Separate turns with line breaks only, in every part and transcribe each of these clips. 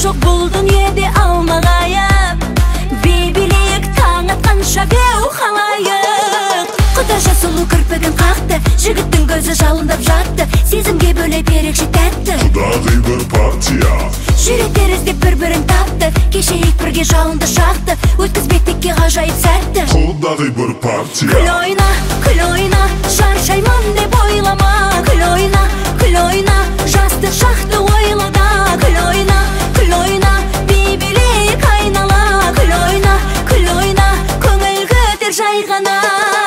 жоқ бұл дүниеде алмағайып, бейбілейік таң атқанша беу халайық. Құдаша сұлу кірпігін қақты, жігіттің көзі жалындап жатты, сезімге бөлеп ерекше тәтті.
Құдағи бір партия,
жүректер іздеп бір-бірін тапты, кешейік бірге жалынды шақты, өткізбек текке ғажайып сәтті.
Құдағи бір партия.
Күл ойна, шаршаймын деп ойлама. Күл ойна, жасты шақты ойлада. Күл ойна, бейбілейік айнала. Күл ойна, көңіл көтер жай ғана.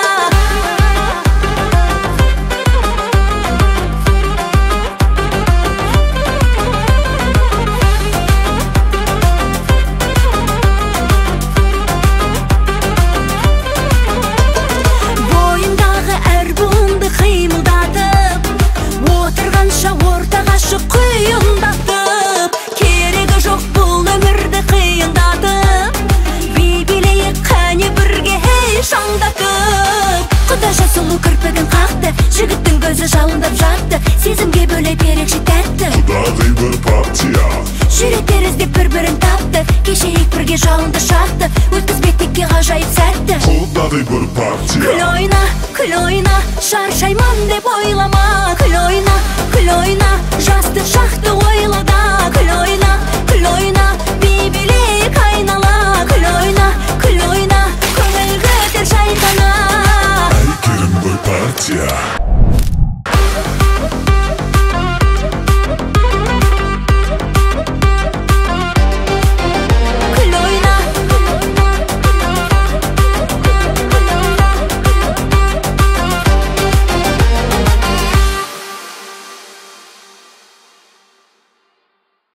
Ортаға шық құйындатып, керегі жоқ бұл өмірді қиындатып, бейбілейік қане бірге шаңдатып. Құдаша сұлу кірпігін қақты, жігіттің көзі жалындап жатты, сезімге бөлеп ерекше тәтті.
Құдағи бір партия,
жүректер іздеп бір-бірін тапты, кешейік бірге жалынды шақты, өткізбек текке ғажайып сәтті.
Құдағи бір партия.
Күл ойна, шаршаймын деп ойлама. Күл ойна, жасты шақты ойлада.